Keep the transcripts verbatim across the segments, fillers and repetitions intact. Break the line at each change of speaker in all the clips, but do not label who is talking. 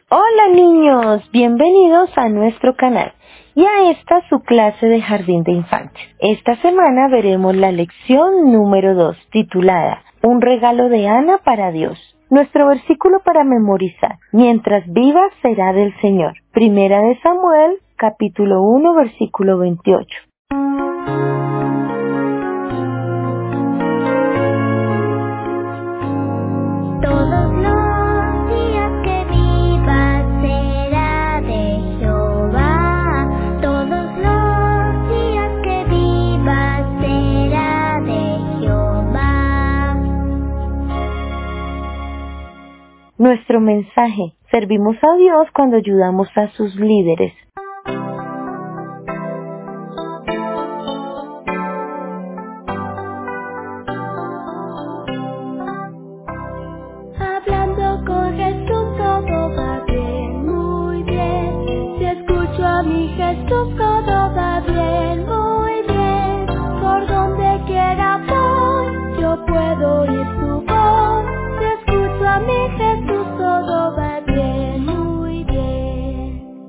Hola niños, bienvenidos a nuestro canal y a esta su clase de Jardín de Infantes. Esta semana veremos la lección número dos titulada Un regalo de Ana para Dios. Nuestro versículo para memorizar: mientras viva será del Señor. Primera de Samuel, capítulo uno, versículo veintiocho.
Todos los días que viva será de Jehová. Todos los días que viva será de Jehová.
Nuestro mensaje: servimos a Dios cuando ayudamos a sus líderes.
Hablando con Jesús todo va bien, muy bien. Si escucho a mi Jesús todo va bien, muy bien. Por donde quiera voy, yo puedo oír su voz. Si escucho a mi Jesús todo va bien, muy bien.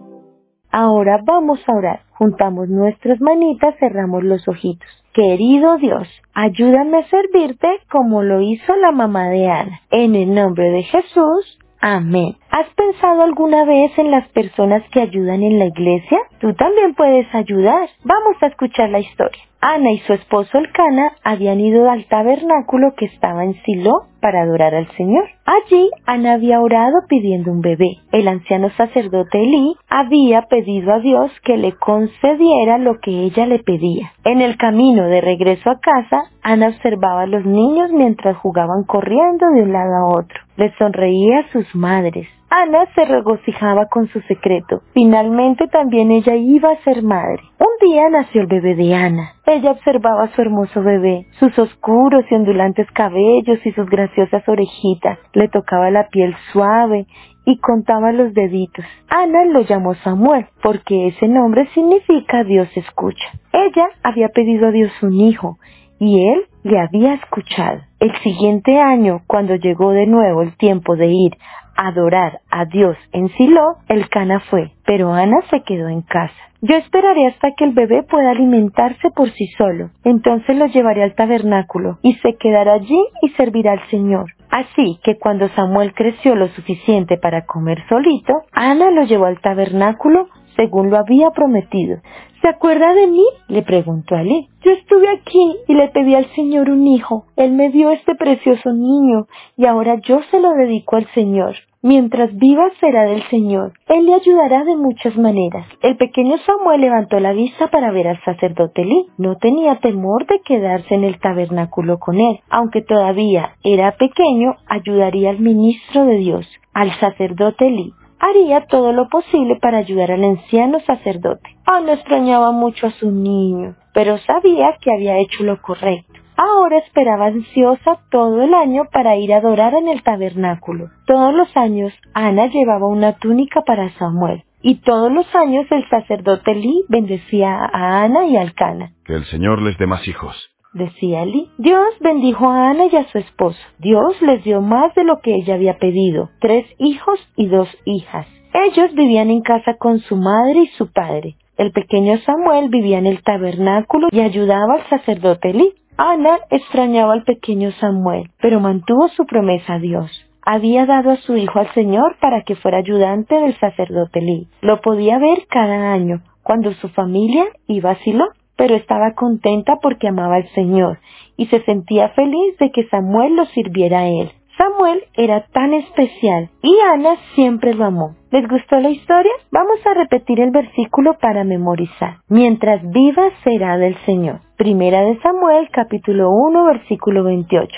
Ahora vamos a orar. Juntamos nuestras manitas, cerramos los ojitos. Querido Dios, ayúdame a servirte como lo hizo la mamá de Ana. En el nombre de Jesús, amén. ¿Has pensado alguna vez en las personas que ayudan en la iglesia? Tú también puedes ayudar. Vamos a escuchar la historia. Ana y su esposo Elcana habían ido al tabernáculo que estaba en Silo para adorar al Señor. Allí Ana había orado pidiendo un bebé. El anciano sacerdote Elí había pedido a Dios que le concediera lo que ella le pedía. En el camino de regreso a casa, Ana observaba a los niños mientras jugaban corriendo de un lado a otro. Les sonreía a sus madres. Ana se regocijaba con su secreto. Finalmente también ella iba a ser madre. Un día nació el bebé de Ana. Ella observaba a su hermoso bebé, sus oscuros y ondulantes cabellos y sus graciosas orejitas. Le tocaba la piel suave y contaba los deditos. Ana lo llamó Samuel, porque ese nombre significa Dios escucha. Ella había pedido a Dios un hijo, y él le había escuchado. El siguiente año, cuando llegó de nuevo el tiempo de ir a adorar a Dios en Silo, Elcana fue, pero Ana se quedó en casa. Yo esperaré hasta que el bebé pueda alimentarse por sí solo. Entonces lo llevaré al tabernáculo y se quedará allí y servirá al Señor. Así que cuando Samuel creció lo suficiente para comer solito, Ana lo llevó al tabernáculo según lo había prometido. ¿Se acuerda de mí?, le preguntó a Elí. Yo estuve aquí y le pedí al Señor un hijo. Él me dio este precioso niño y ahora yo se lo dedico al Señor. Mientras viva será del Señor. Él le ayudará de muchas maneras. El pequeño Samuel levantó la vista para ver al sacerdote Elí. No tenía temor de quedarse en el tabernáculo con él. Aunque todavía era pequeño, ayudaría al ministro de Dios, al sacerdote Elí. Haría todo lo posible para ayudar al anciano sacerdote. Ana extrañaba mucho a su niño, pero sabía que había hecho lo correcto. Ahora esperaba ansiosa todo el año para ir a adorar en el tabernáculo. Todos los años Ana llevaba una túnica para Samuel, y todos los años el sacerdote Elí bendecía a Ana y a Elcana.
Que el Señor les dé más hijos,
decía Elí. Dios bendijo a Ana y a su esposo. Dios les dio más de lo que ella había pedido, tres hijos y dos hijas. Ellos vivían en casa con su madre y su padre. El pequeño Samuel vivía en el tabernáculo y ayudaba al sacerdote Elí. Ana extrañaba al pequeño Samuel, pero mantuvo su promesa a Dios. Había dado a su hijo al Señor para que fuera ayudante del sacerdote Elí. Lo podía ver cada año, cuando su familia iba a Silo, pero estaba contenta porque amaba al Señor y se sentía feliz de que Samuel lo sirviera a él. Samuel era tan especial y Ana siempre lo amó. ¿Les gustó la historia? Vamos a repetir el versículo para memorizar. Mientras viva será del Señor. Primera de Samuel, capítulo uno, versículo veintiocho.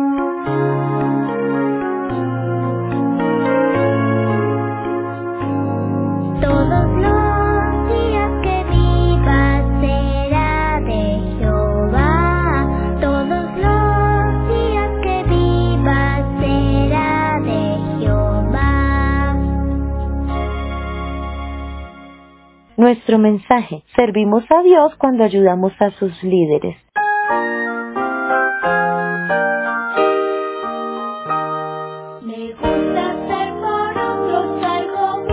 Todos los días que viva será de Jehová. Todos los días que viva será de Jehová.
Nuestro mensaje: servimos a Dios cuando ayudamos a sus líderes.
Me gusta hacer por otros algo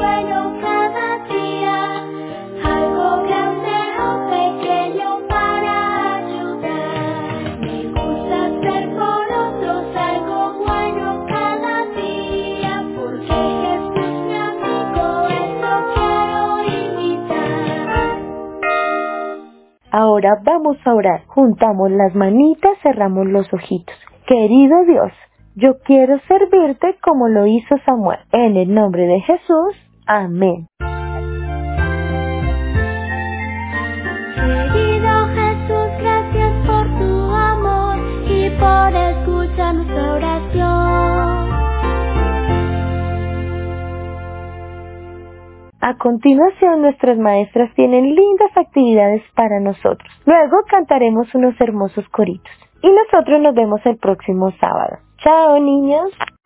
Ahora vamos a orar. Juntamos las manitas, cerramos los ojitos. Querido Dios, yo quiero servirte como lo hizo Samuel. En el nombre de Jesús. Amén.
Querido Jesús, gracias por tu amor y por escuchar nuestra oración.
A continuación, nuestras maestras tienen lindas actividades para nosotros. Luego cantaremos unos hermosos coritos. Y nosotros nos vemos el próximo sábado. ¡Chao, niños!